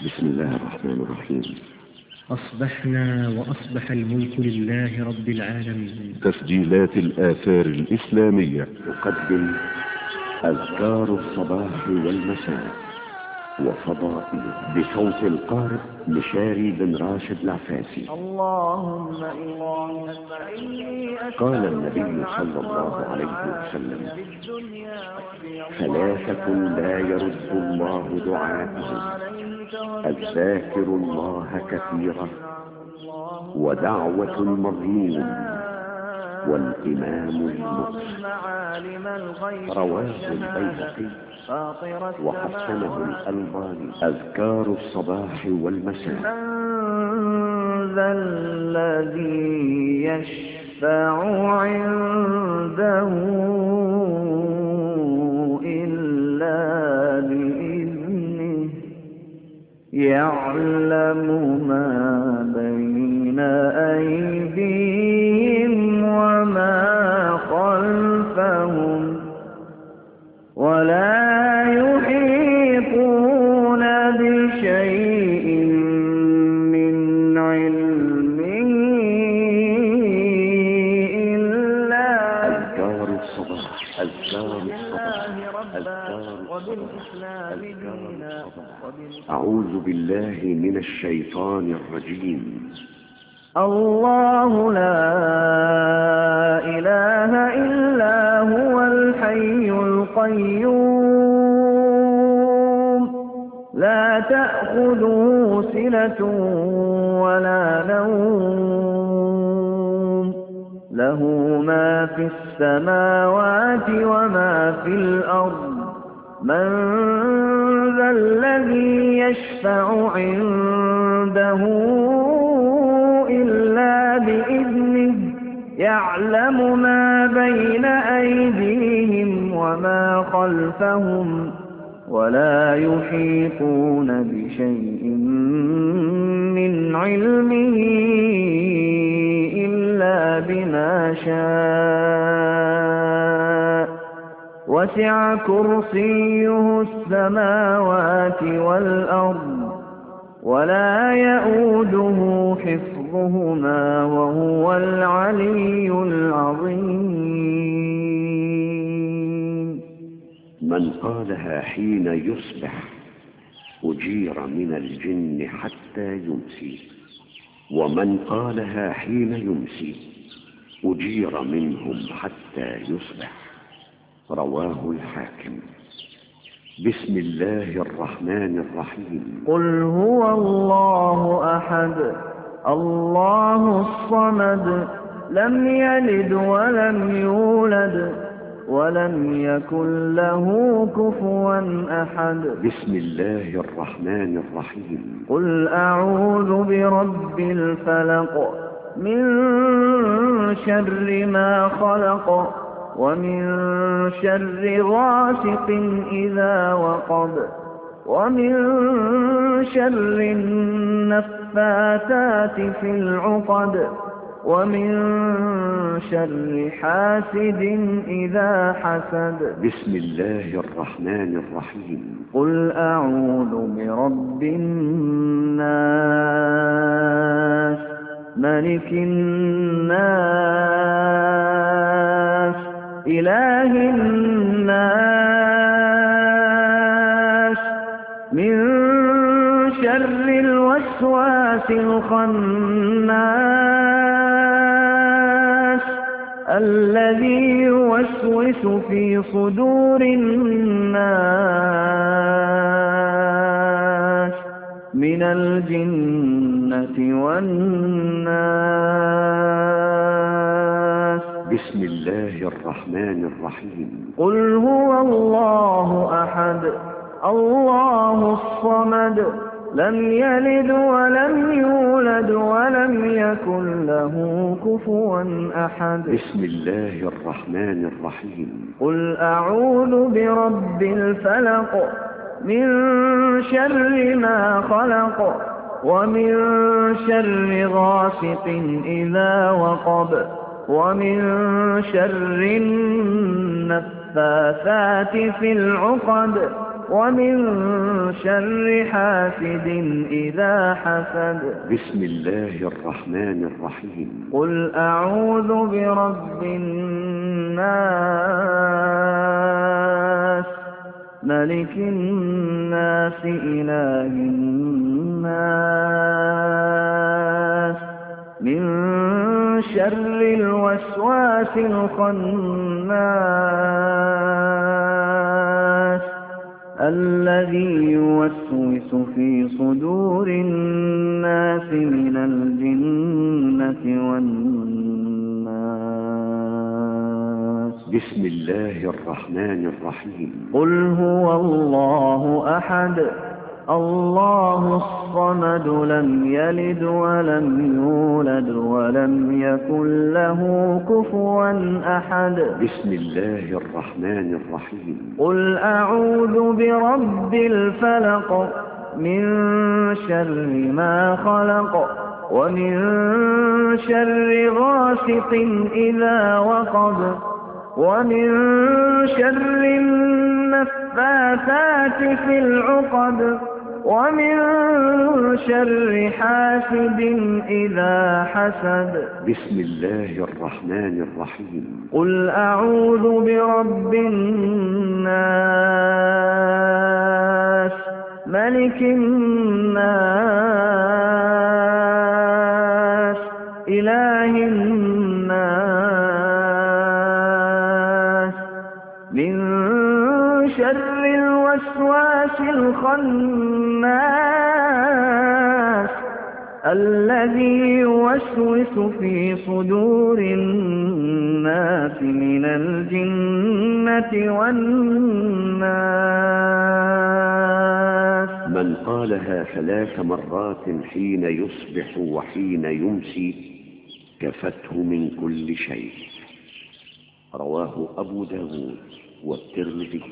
بسم الله الرحمن الرحيم. أصبحنا وأصبح الملك لله رب العالمين. تسجيلات الآثار الإسلامية تقدم أذكار الصباح والمساء وفضائله بصوت القارئ مشاري بن راشد العفاسي. اللهم إني قال النبي صلى الله عليه وسلم: ثلاثة لا يرد الله دعاءهم: الذاكر الله كثيرا، ودعوة المظلوم، والإمام المقسط. رواه البيهقي وحسنه الألباني. أذكار الصباح والمساء. من ذا الذي يشفع عنده إلا بإذنه، يعلم ما بين أيديهم وما خلفهم، ولا يحيطون بشيء من علمه إلا أذكار الصباح. أعوذ بالله من الشيطان الرجيم. الله لا إله إلا هو الحي القيوم، لا تأخذه سنة ولا نوم، له ما في السماوات وما في الأرض. من ذا الذي يشفع عنده إلا بإذنه، يعلم ما بين أيديهم وما خلفهم، ولا يحيطون بشيء من علمه إلا بما شاء. وسع كرسيه السماوات والأرض، ولا يؤوده حفظهما، وهو العلي العظيم. من قالها حين يصبح أجير من الجن حتى يمسي، ومن قالها حين يمسي أجير منهم حتى يصبح. رواه الحاكم. بسم الله الرحمن الرحيم. قل هو الله أحد، الله الصمد، لم يلد ولم يولد، ولم يكن له كفوا أحد. بسم الله الرحمن الرحيم. قل أعوذ برب الفلق، من شر ما خلق، ومن شر غاسق إذا وقب، ومن شر النفاثات في العقد، ومن شر حاسد إذا حسد. بسم الله الرحمن الرحيم. قل أعوذ برب الناس، ملك الناس، إله الناس، من شر الوسواس الخناس، الذي يوسوس في صدور الناس، من الجنة والناس. بسم الله الرحمن الرحيم. قل هو الله أحد، الله الصمد، لم يلد ولم يولد، ولم يكن له كفوا أحد. بسم الله الرحمن الرحيم. قل أعوذ برب الفلق، من شر ما خلق، ومن شر غاسق إذا وقب، ومن شر النفاثات في العقد، ومن شر حاسد إذا حسد. بسم الله الرحمن الرحيم. قل أعوذ برب الناس ملك الناس إله الناس من شر الوسواس الخناس الذي يوسوس في صدور الناس من الجنة والناس. بسم الله الرحمن الرحيم. قل هو الله أحد الله الصمد لم يلد ولم يولد ولم يكن له كفوا أحد. بسم الله الرحمن الرحيم. قل أعوذ برب الفلق من شر ما خلق ومن شر غاسق إذا وقب ومن شر النفاثات في العقد ومن شر حاسد إذا حسد. بسم الله الرحمن الرحيم. قل أعوذ برب الناس ملك الناس إله الناس من شر الوسواس الخناس الذي يوسوس في صدور الناس من الجنة والناس. من قالها 3 مرات حين يصبح وحين يمسي كفته من كل شيء. رواه أبو داود والترمذي.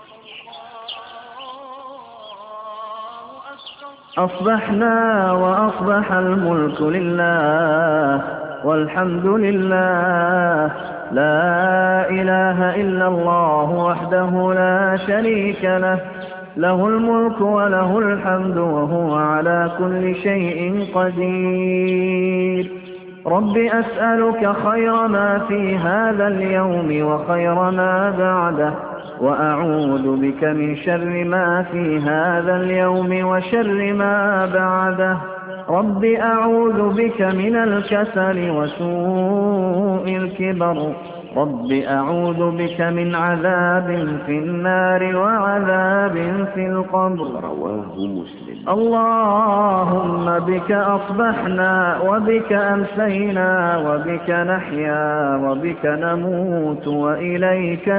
أصبحنا وأصبح الملك لله والحمد لله لا إله إلا الله وحده لا شريك له له الملك وله الحمد وهو على كل شيء قدير. رب أسألك خير ما في هذا اليوم وخير ما بعده وأعوذ بك من شر ما في هذا اليوم وشر ما بعده. رب أعوذ بك من الكسل وسوء الكبر. رب أعوذ بك من عذاب في النار وعذاب في القبر. رواه مسلم. اللهم بك أصبحنا وبك أمسينا وبك نحيا وبك نموت وإليك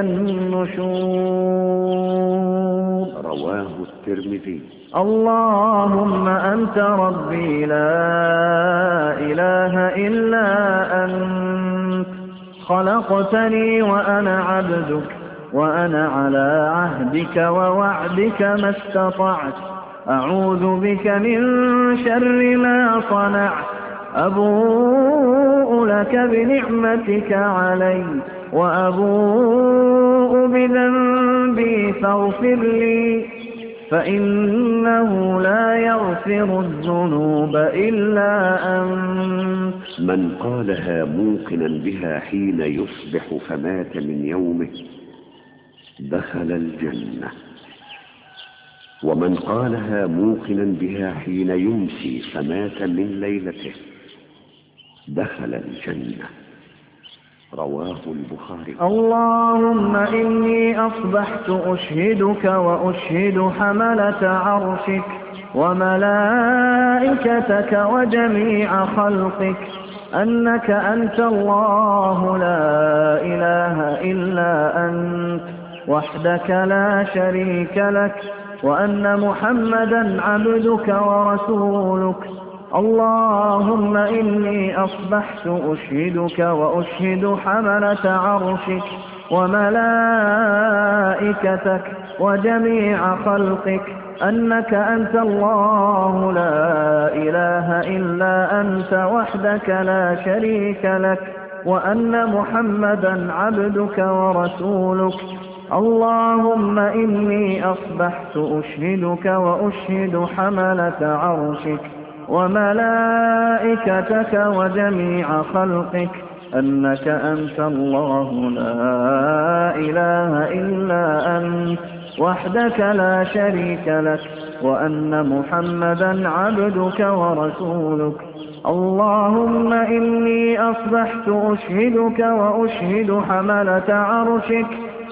النشور. رواه الترمذي. اللهم أنت ربي لا إله إلا أنت خلقتني وأنا عبدك وأنا على عهدك ووعدك ما استطعت. أعوذ بك من شر ما صنعت. أبوء لك بنعمتك علي وأبوء بذنبي فاغفر لي فإنه لا يغفر الذنوب إلا أنت. من قالها موقنا بها حين يصبح فمات من يومه دخل الجنة. ومن قالها موقنا بها حين يمسي فمات من ليلته دخل الجنة. رواه البخاري. اللهم إني أصبحت أشهدك وأشهد حملة عرشك وملائكتك وجميع خلقك أنك أنت الله لا إله إلا أنت وحدك لا شريك لك وأن محمدا عبدك ورسولك. اللهم إني أصبحت أشهدك وأشهد حملة عرشك وملائكتك وجميع خلقك أنك أنت الله لا إله إلا أنت وحدك لا شريك لك وأن محمدا عبدك ورسولك. اللهم إني أصبحت أشهدك وأشهد حملة عرشك وملائكتك وجميع خلقك أنك أنت الله لا إله إلا أنت وحدك لا شريك لك وأن محمدا عبدك ورسولك. اللهم إني أصبحت أشهدك وأشهد حملة عرشك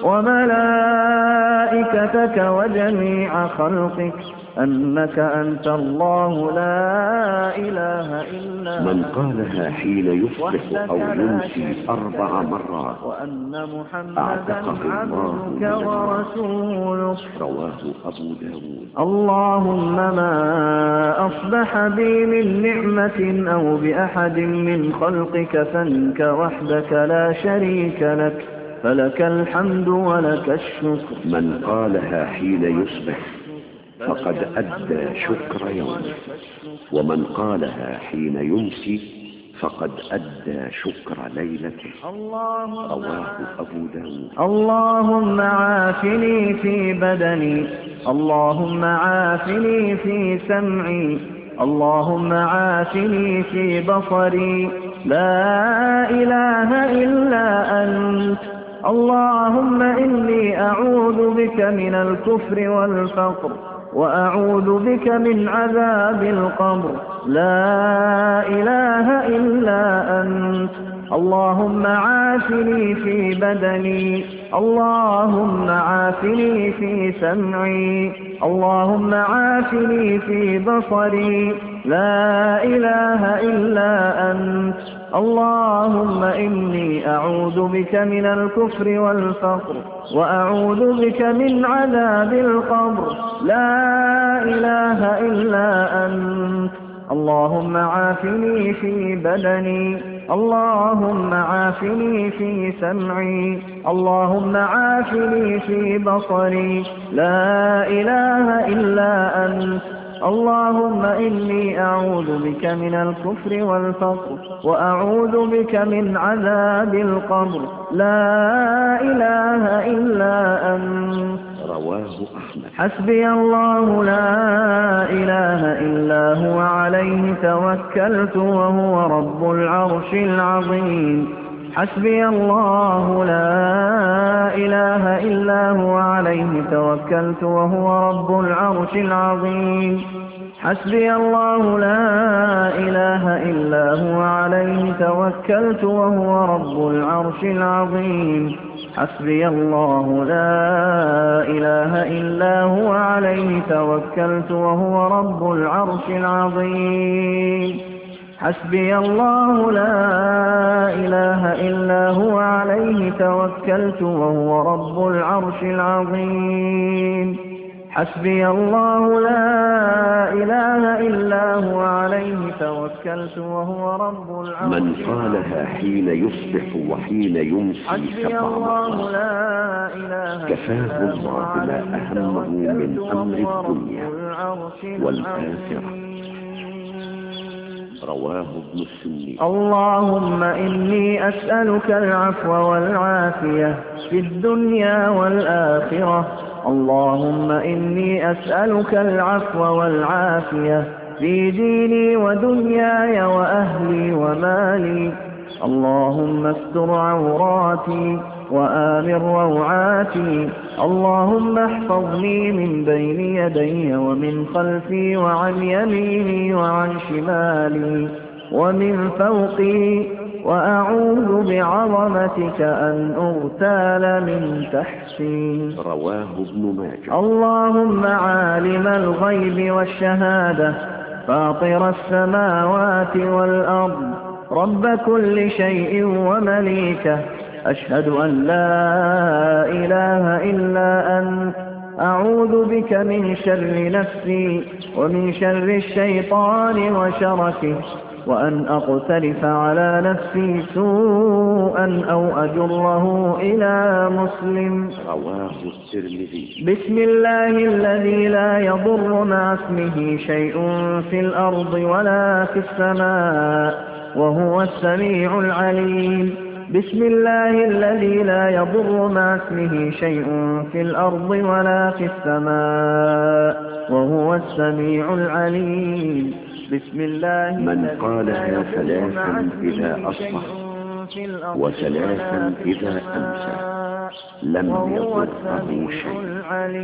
وملائكتك وجميع خلقك أنك أنت الله لا إله إلا من قالها حين يصبح أو يمسي 4 مرات وأن محمدا أعتقه الله عبدك ورسولك. رواه أبو داود. اللهم ما أصبح بي من نعمة أو بأحد من خلقك فمنك وحدك لا شريك لك فلك الحمد ولك الشكر. من قالها حين يصبح فقد أدى شكر يومه، ومن قالها حين يمسي فقد أدى شكر ليلته. رواه أبو داود. اللهم عافني في بدني، اللهم عافني في سمعي، اللهم عافني في بصري، لا إله إلا أنت. اللهم إني أعوذ بك من الكفر والفقر وأعوذ بك من عذاب القبر، لا إله إلا أنت. اللهم عافني في بدني، اللهم عافني في سمعي، اللهم عافني في بصري، لا إله إلا أنت. اللهم إني أعوذ بك من الكفر والفقر وأعوذ بك من عذاب القبر، لا إله إلا أنت. اللهم عافني في بدني، اللهم عافني في سمعي، اللهم عافني في بصري، لا إله إلا أنت. اللهم إني أعوذ بك من الكفر والفقر وأعوذ بك من عذاب القبر، لا إله إلا أنت. رواه أحمد. حسبي الله لا إله إلا هو عليه توكلت وهو رب العرش العظيم. حسبي الله لا إله إلا هو عليه توكلت وهو رب العرش العظيم. حسبي الله لا إله إلا هو عليه توكلت وهو رب العرش العظيم. حسبي الله لا إله إلا هو عليه توكلت وهو رب العرش العظيم. حسبي الله لا إله إلا هو عليه توكلت وهو رب العرش العظيم. حسبي الله لا إله إلا هو عليه توكلت وهو رب العرش العظيم. من قالها حين يصبح وحين يمسي 7 مرات كفاه الله ما أهمه من أمر الدنيا والآخرة. رواه ابن السني. اللهم إني أسألك العفو والعافية في الدنيا والآخرة. اللهم إني أسألك العفو والعافية في ديني ودنياي وأهلي ومالي. اللهم استر عوراتي وآمن روعاتي. اللهم احفظني من بين يدي ومن خلفي وعن يميني وعن شمالي ومن فوقي، وأعوذ بعظمتك أن أغتال من تحتي. رواه ابن ماجه. اللهم عالم الغيب والشهادة فاطر السماوات والأرض رب كل شيء ومليكه، أشهد أن لا إله إلا أنت. أعوذ بك من شر نفسي ومن شر الشيطان وشركه، وأن أقترف على نفسي سوءا أو أجره إلى مسلم. رواه الترمذي. بسم الله الذي لا يضر مع اسمه شيء في الأرض ولا في السماء وهو السميع العليم. بسم الله الذي لا يضر مع اسمه شيء في الأرض ولا في السماء وهو السميع العليم. بسم الله من قالها ثلاثا إذا أصبح وثلاثا إذا أمسى لم يضره شيء.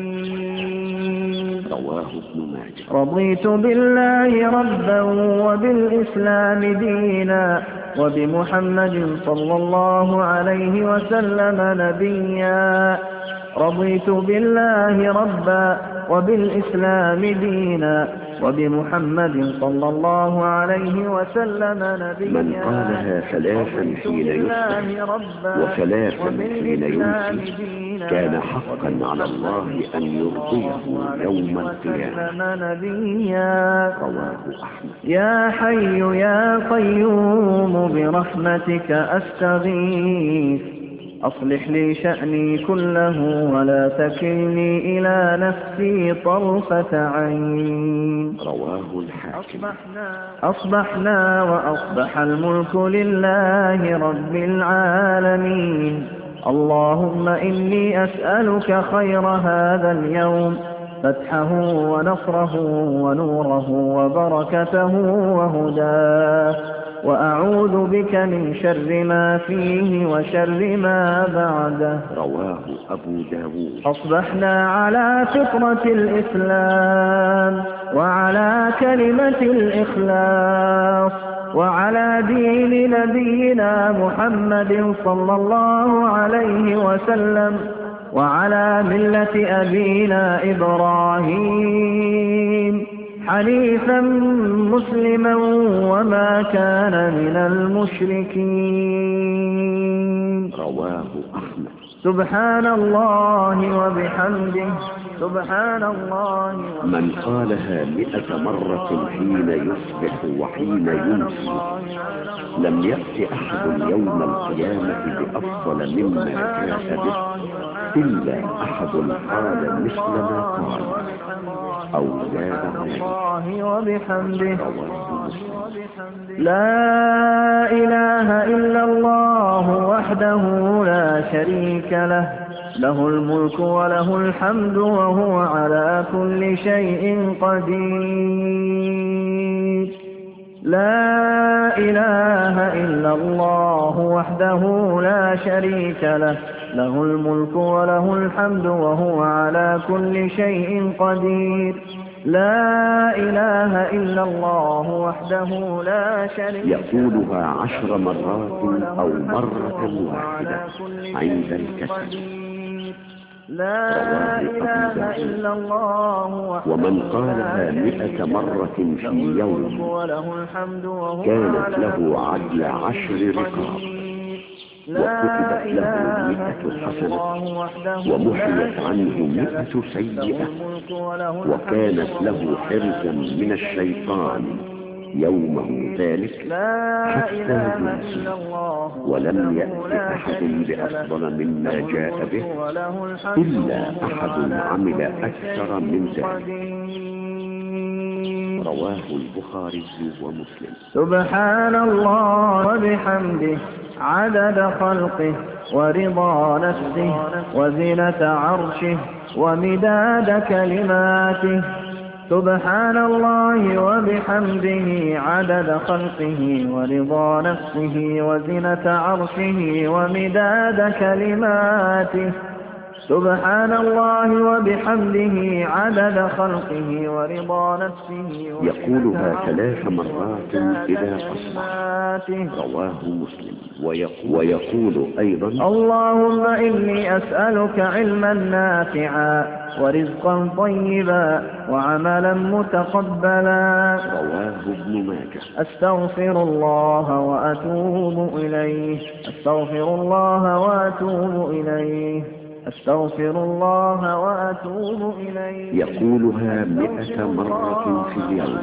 رواه ابن ماجه. رضيت بالله ربا وبالإسلام دينا وبمحمد صلى الله عليه وسلم نبيا. رضيت بالله ربا وبالإسلام دينا وبمحمد صلى الله عليه وسلم نبيا. من قالها ثلاثا حين يصبح وثلاثا حين يمسي كان حقا على الله أن يرضيه يوم القيامة. رواه أحمد. يا حي يا قيوم برحمتك أستغيث أصلح لي شأني كله ولا تكلني إلى نفسي طرفة عين. رواه الحاكم. أصبحنا وأصبح الملك لله رب العالمين. اللهم إني أسألك خير هذا اليوم فتحه ونصره ونوره وبركته وهداه وأعوذ بك من شر ما فيه وشر ما بعده. رواه أبو داود. أصبحنا على فطرة الإسلام وعلى كلمة الإخلاص وعلى دين نبينا محمد صلى الله عليه وسلم وعلى ملة أبينا إبراهيم حنيفا مسلما وما كان من المشركين. رواه أحمد. سبحان الله وبحمده سبحان الله وبحمده. من قالها 100 مرة حين يصبح وحين يمسي لم يأت أحد يوم القيامة بأفضل مما جاء به إلا أحد قال مثل ما قال أو زاد الله وبحمده. لا إله إلا الله وحده لا شريك له له الملك وله الحمد وهو على كل شيء قدير. لا إله إلا الله وحده لا شريك له له الملك وله الحمد وهو على كل شيء قدير. لا إله إلا الله وحده لا شريك له. يقولها 10 مرات أو مرة واحدة عند الكسل. لا إله إلا الله وحده. ومن قالها 100 مرة في يوم كانت له عدل 10 رقاب وكتبت له 100 حسنة ومحيت عنه 100 سيئة وكانت له حرزا من الشيطان يومه ذلك حتى يمسي ولم يأت أحد بأفضل مما جاء به إلا أحد عمل أكثر من ذلك. رواه البخاري ومسلم. سبحان الله وبحمده عدد خلقه ورضا نفسه وزنة عرشه ومداد كلماته. سبحان الله وبحمده عدد خلقه ورضا نفسه وزنة عرشه ومداد كلماته. سبحان الله وبحمده عدد خلقه ورضا نفسه. يقولها 3 مرات إذا أصبح. رواه مسلم. ويقول أيضا اللهم إني أسألك علما نافعا ورزقا طيبا وعملا متقبلا. رواه ابن ماجه. أستغفر الله وأتوب إليه أستغفر الله وأتوب إليه أستغفر الله وأتوب إليه. يقولها 100 مرة في اليوم.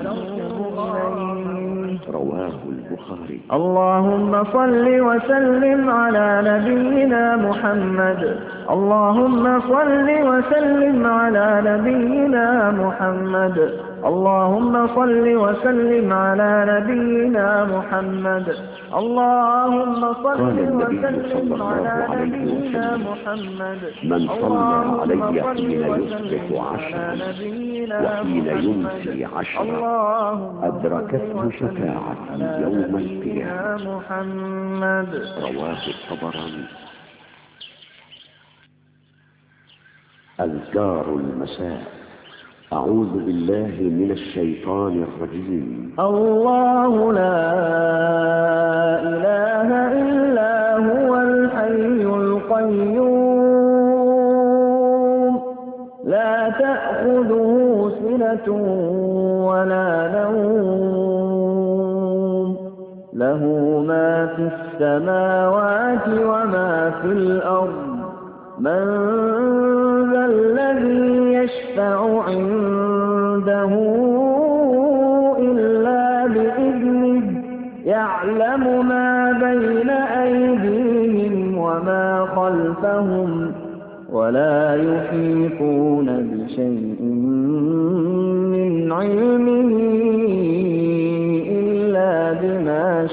رواه البخاري. اللهم صل وسلم على نبينا محمد. اللهم صل وسلم على نبينا محمد. اللهم صل وسلم على نبينا محمد. اللهم صل وسلم على نبينا محمد. من صلى علي حين يصبح 10 وحين يمسي 10 أدركته شفاعتي يوم القيامة. محمد. رواه الطبراني. أذكار المساء. أعوذ بالله من الشيطان الرجيم. الله لا إله إلا هو الحي القيوم لا تأخذه سنة ولا نوم له ما في السماوات وما في الأرض. من ذا الذي يشفع عنده إلا بإذنه يعلم ما بين أيديهم وما خلفهم ولا يحيطون بشيء من علمه إلا بما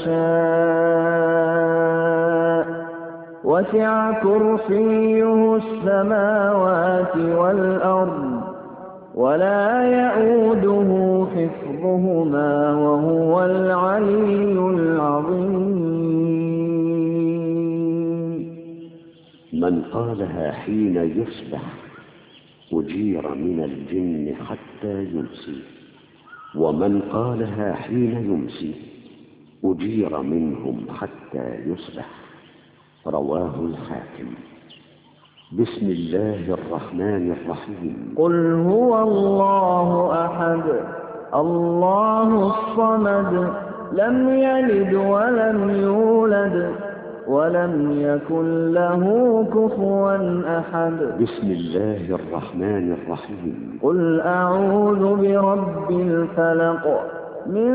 شاء. وسع كرسيه السماوات والأرض ولا يئوده حفظهما وهو العلي العظيم. من قالها حين يصبح أجير من الجن حتى يمسي، ومن قالها حين يمسي أجير منهم حتى يصبح. رواه الحاكم. بسم الله الرحمن الرحيم. قل هو الله أحد الله الصمد لم يلد ولم يولد ولم يكن له كفوا أحد. بسم الله الرحمن الرحيم. قل أعوذ برب الفلق من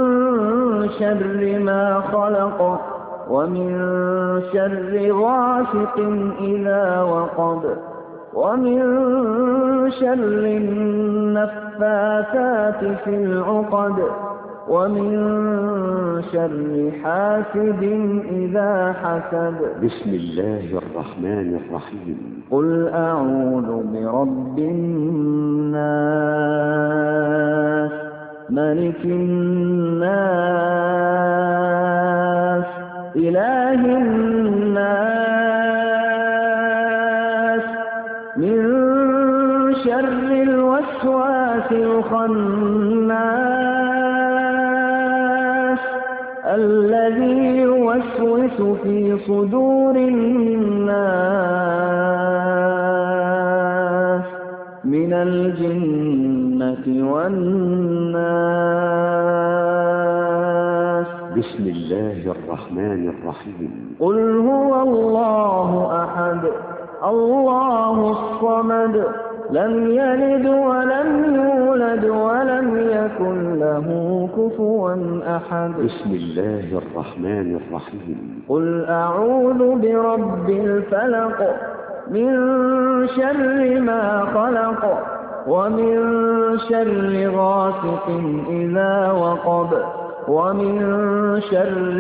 شر ما خلق ومن شر غاسق إذا وقب ومن شر النفاثات في العقد ومن شر حاسد إذا حسد. بسم الله الرحمن الرحيم. قل أعوذ برب الناس ملك الناس إله الناس من شر الوسواس الخناس الذي يوسوس في صدور الناس من الجنة والناس. بسم الله الرحمن الرحيم. قل هو الله أحد الله الصمد لم يلد ولم يولد ولم يكن له كفوا أحد. بسم الله الرحمن الرحيم. قل أعوذ برب الفلق من شر ما خلق ومن شر غاسق إذا وقب ومن شر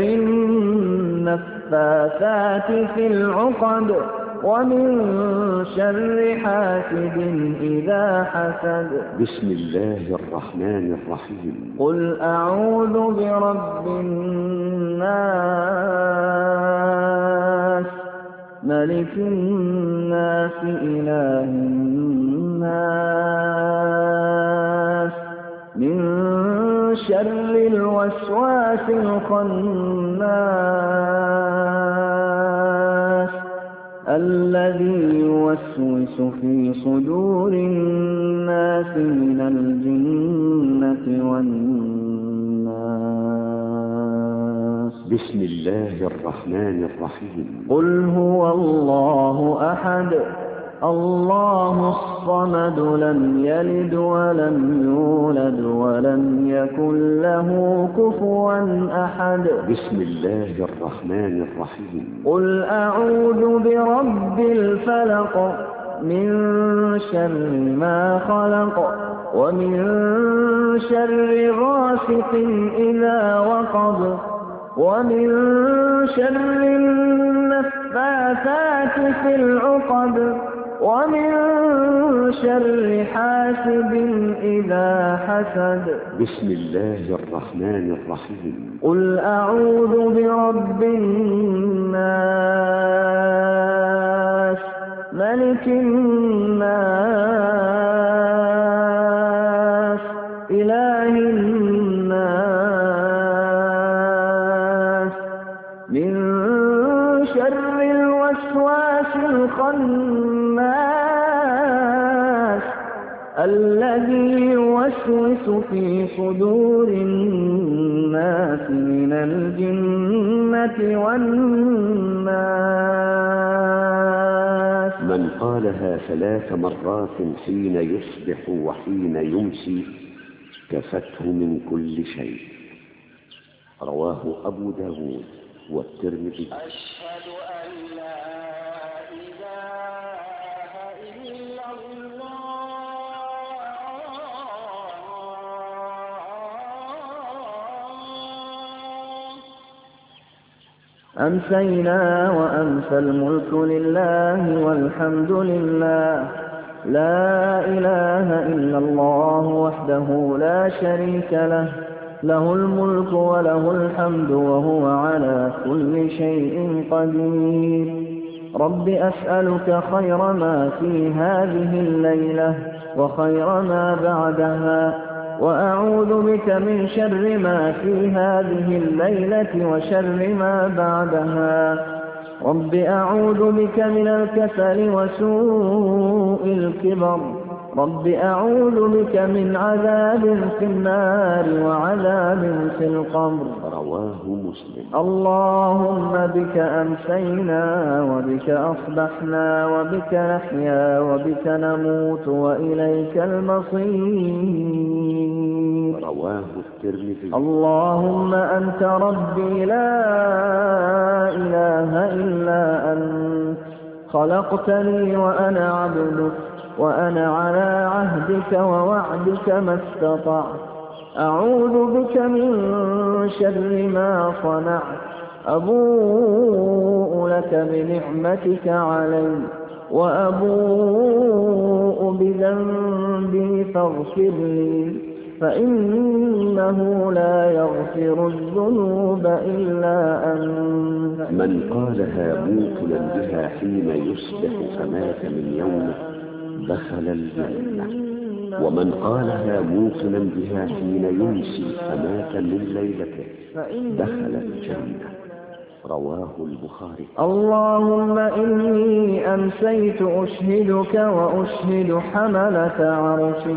النفاثات في العقد ومن شر حاسد إذا حسد. بسم الله الرحمن الرحيم. قل أعوذ برب الناس ملك الناس إله الناس من شر الوسواس الخناس الذي يوسوس في صدور الناس من الجنة والناس. بسم الله الرحمن الرحيم. قل هو الله أحد الله الصمد لم يلد ولم يولد ولم يكن له كفوا أحد. بسم الله الرحمن الرحيم. قل أعوذ برب الفلق من شر ما خلق ومن شر غاسق إذا وقب ومن شر النفاثات في العقد ومن شر حاسد إذا حسد. بسم الله الرحمن الرحيم. قل أعوذ برب الناس ملك الناس إله الناس من شر الوسواس الخناس الذي يوسوس في صدور الناس من الجنة والناس. من قالها 3 مرات حين يصبح وحين يمسي كفته من كل شيء. رواه أبو داود والترمذي. أشهد أن لا إله إلا الله. أمسينا وأمسى الملك لله والحمد لله لا إله إلا الله وحده لا شريك له له الملك وله الحمد وهو على كل شيء قدير. رب أسألك خير ما في هذه الليلة وخير ما بعدها وأعوذ بك من شر ما في هذه الليلة وشر ما بعدها. رب أعوذ بك من الكسل وسوء الكبر. رب أعوذ بك من عذاب في النار وعذاب في القبر. رواه مسلم. اللهم بك أمسينا وبك أصبحنا وبك نحيا وبك نموت وإليك المصير. رواه الترمذي. اللهم أنت ربي لا إله إلا أنت خلقتني وأنا عبدك وأنا على عهدك ووعدك ما استطعت. أعوذ بك من شر ما صنعت. أبوء لك بنعمتك علي وأبوء بذنبي فاغفر لي فإنه لا يغفر الذنوب إلا أنت. من قالها موقنا بها حين يصبح فمات من يومه دخل الجنة. ومن قالها موقنا بها حين يمسي فمات من ليلته دخل الجنة. رواه البخاري. اللهم إني أمسيت أشهدك وأشهد حملة عرشك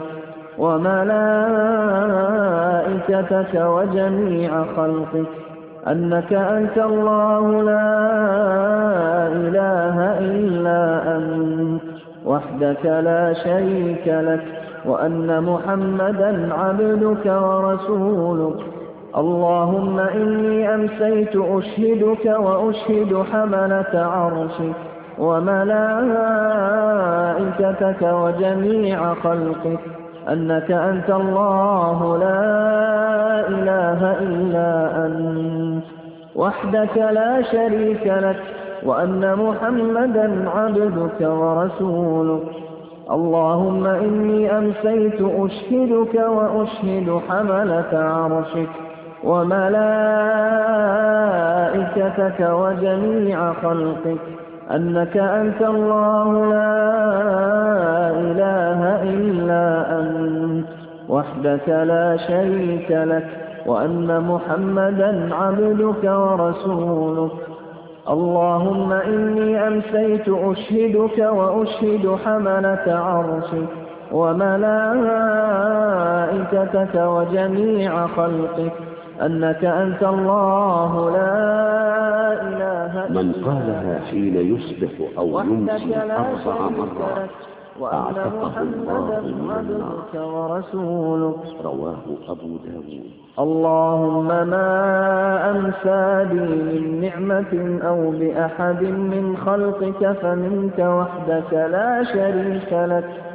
وملائكتك وجميع خلقك أنك أنت الله لا إله إلا أنت وحدك لا شريك لك وأن محمدا عبدك ورسولك. اللهم إني أمسيت أشهدك وأشهد حملة عرشك وملائكتك وجميع خلقك أنك أنت الله لا إله إلا أنت وحدك لا شريك لك وأن محمدا عبدك ورسولك. اللهم إني أمسيت أشهدك وأشهد حملة عرشك وملائكتك وجميع خلقك أنك أنت الله لا إله إلا أنت وحدك لا شريك لك وأن محمدا عبدك ورسولك. اللهم إني أمسيت أشهدك وأشهد حملة عرشك وملائكتك وجميع خلقك أنك أنت الله لا إله إلا أنت. من قالها حين يصبح أو يمسي 4 مرات أعتقه الله من النار. ورسولك. رواه أبو داود. اللهم ما أمسى بي من نعمة أو بأحد من خلقك فمنك وحدك لا شريك لك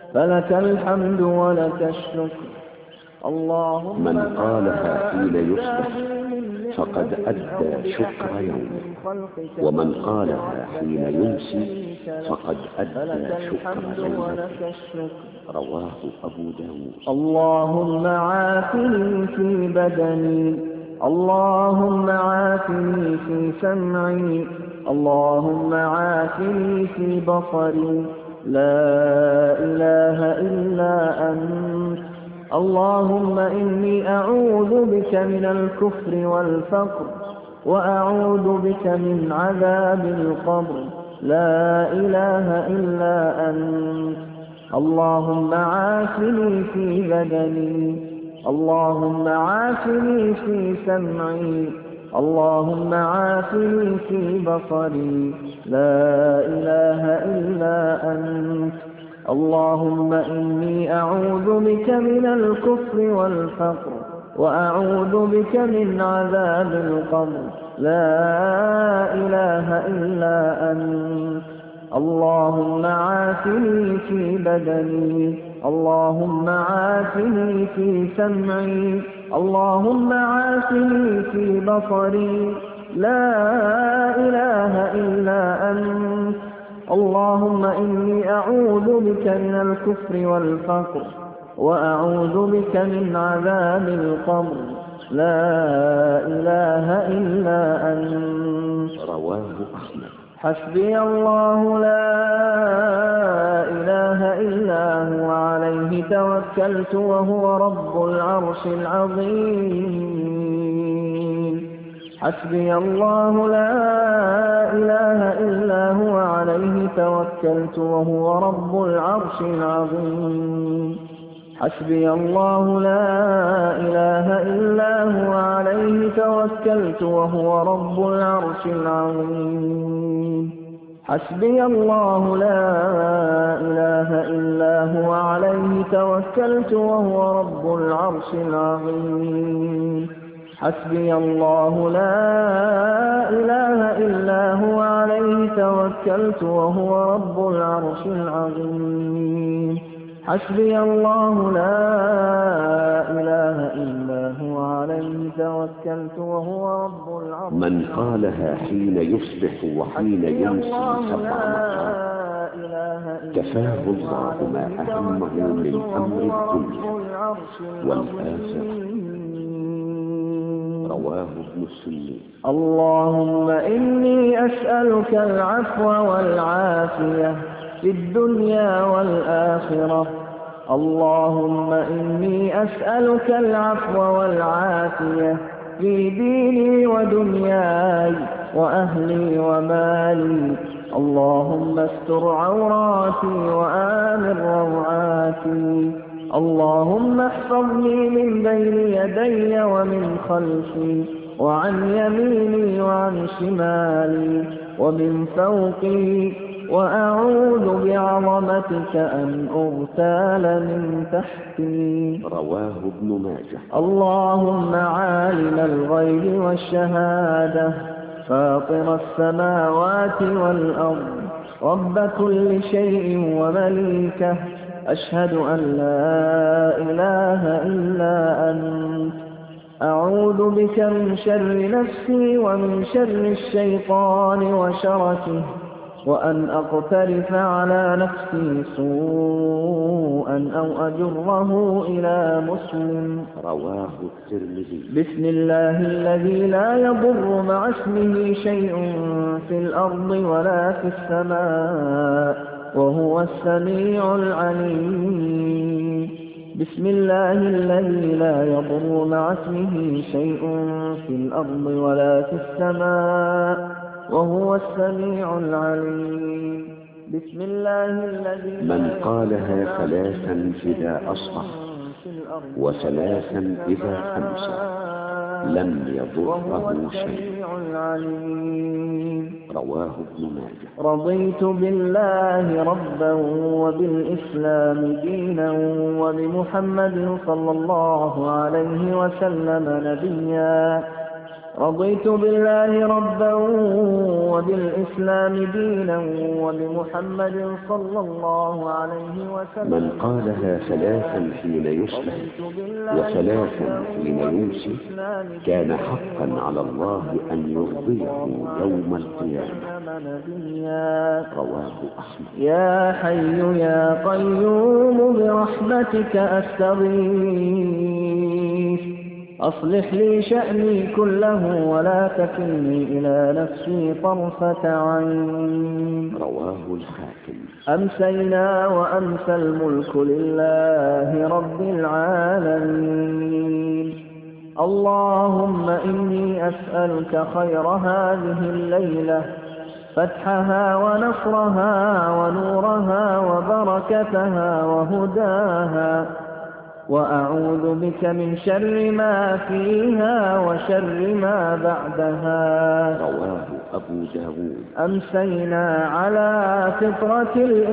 فلك الحمد ولك الشكر. اللهم من قالها حين يصبح فقد أدى شكر يومه، ومن قالها حين يمسي فقد أدى شكر ليلته. رواه أبو داود. اللهم عافني في بدني، اللهم عافني في سمعي، اللهم عافني في بصري، لا إله إلا أنت. اللهم إني أعوذ بك من الكفر والفقر، وأعوذ بك من عذاب القبر، لا إله إلا أنت. اللهم عافني في بدني، اللهم عافني في سمعي، اللهم عافني في بصري، لا إله إلا أنت. اللهم إني أعوذ بك من الكفر والفقر، وأعوذ بك من عذاب القبر، لا إله إلا أنت. اللهم عافني في بدني، اللهم عافني في سمعي، اللهم عافني في بصري، لا إله إلا أنت. اللهم إني أعوذ بك من الكفر والفقر، وأعوذ بك من عذاب القبر، لا إله إلا أنت. رواه أحمد. حسبي الله لا إله إلا هو عليه توكلت وهو رب العرش العظيم. حسبي الله لا إله إلا هو عليه توكلت وهو رب العرش العظيم. حسبي الله لا إله إلا هو عليه توكلت وهو رب العرش العظيم. حسبي الله لا إله إلا هو عليه توكلت وهو رب العرش العظيم. حسبي الله لا إله إلا هو عليه توكلت وهو رب العرش العظيم. حسبي الله لا إله إلا هو عليه توكلت وهو رب العرش. من قالها حين يصبح وحين يمسي 7 مرات كفاه الله ما أهمه من أمر الدنيا والآخرة. رواه ابن السني. اللهم إني أسألك العفو والعافية في الدنيا والآخرة. اللهم إني أسألك العفو والعافية في ديني ودنياي وأهلي ومالي. اللهم استر عوراتي وآمن روعاتي. اللهم احفظني من بين يدي ومن خلفي وعن يميني وعن شمالي ومن فوقي، وأعوذ بعظمتك أن أغتال من تحتي. رواه ابن ماجه. اللهم عالم الغيب والشهادة، فاطر السماوات والأرض، رب كل شيء ومليكه، أشهد أن لا إله إلا أنت. أعوذ بك من شر نفسي ومن شر الشيطان وشركه، وأن أقترف على نفسي سوءا أو أجره إلى مسلم. رواه الترمذي. بسم الله الذي لا يضر مع اسمه شيء في الأرض ولا في السماء وهو السميع العليم. بسم الله الذي لا يضر مع اسمه شيء في الأرض ولا في السماء وهو السميع العليم. بسم الله الذي من قالها 3 إذا أصبح و3 إذا أمسى لم يضره شيء. رواه ابن ماجه. رضيت بالله ربا وبالإسلام دينا وبمحمد صلى الله عليه وسلم نبيا. رضيت بالله ربا وبالإسلام دينا وبمحمد صلى الله عليه وسلم. من قالها ثلاثا حين يصبح وثلاثا حين يمسي كان حقا على الله أن يرضيه يوم القيامة. رواه أحمد. يا حي يا قيوم برحمتك أستغيث أصلح لي شأني كله ولا تكلني إلى نفسي طرفة عين. رواه الحاكم. أمسينا وأمسى الملك لله رب العالمين. اللهم إني أسألك خير هذه الليلة، فتحها ونصرها ونورها وبركتها وهداها، وأعوذ بك من شر ما فيها وشر ما بعدها. رواه أبو داود. أمسينا على فطرة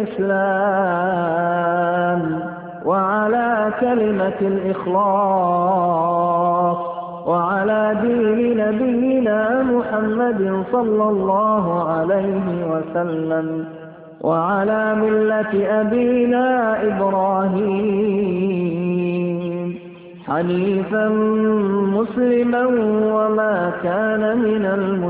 الإسلام وعلى كلمة الإخلاص وعلى دين نبينا محمد صلى الله عليه وسلم وعلى ملة أبينا إبراهيم حنيفا مسلما وما كان من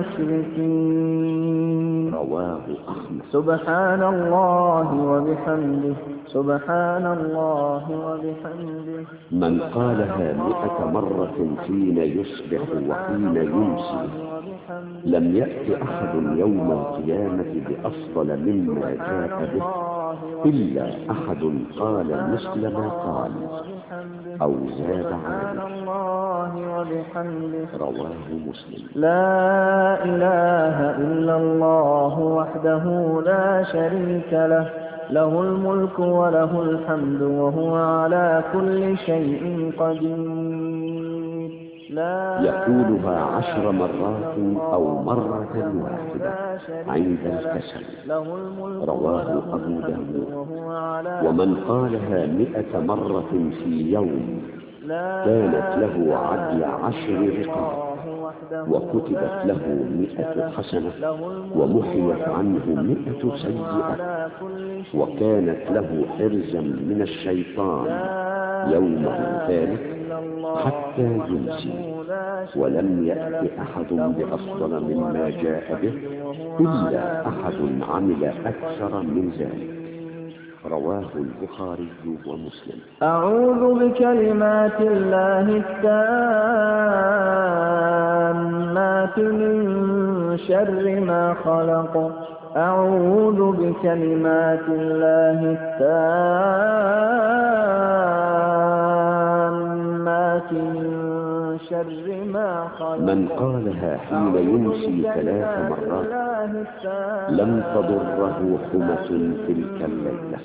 المشركين. رواه أحمد. سبحان الله وبحمده سبحان الله وبحمده. من قالها 100 مرة حين يصبح وحين يمسي لم يأت أحد يوم القيامة بأفضل مما جاء به إلا أحد قال مثل ما قال أو زاد عليه. رواه مسلم. لا إله إلا الله وحده لا شريك له، له الملك وله الحمد وهو على كل شيء قدير. يقولها 10 مرات أو مرة واحدة عند الكسل. رواه أبو داود. ومن قالها 100 مرة في يوم كانت له عدل 10 رقاب وكتبت له 100 حسنة ومحيت عنه 100 سيئة وكانت له حرزا من الشيطان يومه ذلك حتى يمسي ولم يأت أحد بأفضل مما جاء به إلا أحد عمل أكثر من ذلك. رواه البخاري ومسلم. أعوذ بكلمات الله التامات من شر ما خلق. أعوذ بكلمات الله التامات من شر ما خلق. من قالها حين يمسي 3 مرات لم تضره حمة تلك الليلة.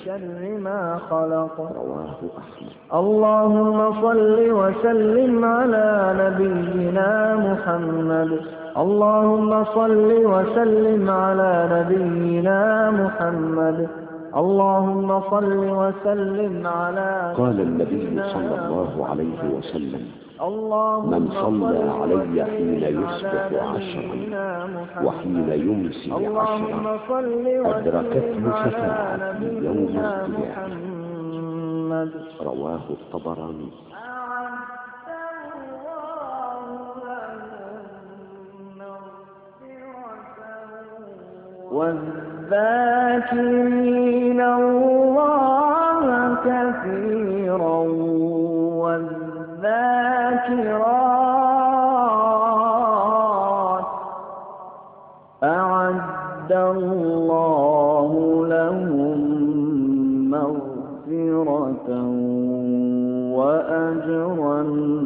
رواه أحمد. اللهم صل وسلم على نبينا محمد. اللهم صل وسلم على نبينا محمد. اللهم صل وسلم على. قال النبي صلى الله عليه وسلم: من صلى علي حين يصبح 10 وحين يمسي 10 أدركته شفاعتي يوم القيامة. رواه الطبراني. والذاكرين الله كثيرا والذاكرات أعد الله لهم مغفرة وأجرا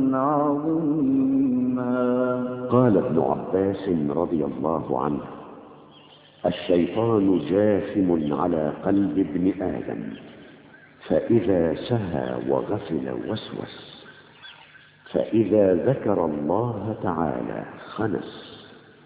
عظيما. قال ابن عباس رضي الله عنه: الشيطان جاثم على قلب ابن آدم، فإذا سهى وغفل وسوس، فإذا ذكر الله تعالى خنس.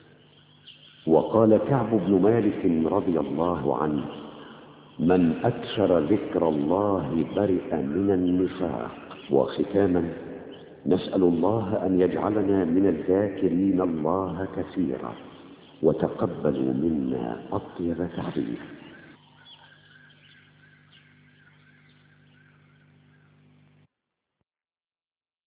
وقال كعب بن مالك رضي الله عنه: من أكثر ذكر الله برئ من النفاق. وختاما نسأل الله أن يجعلنا من الذاكرين الله كثيرا، وتقبلوا منا أطيب تحريف.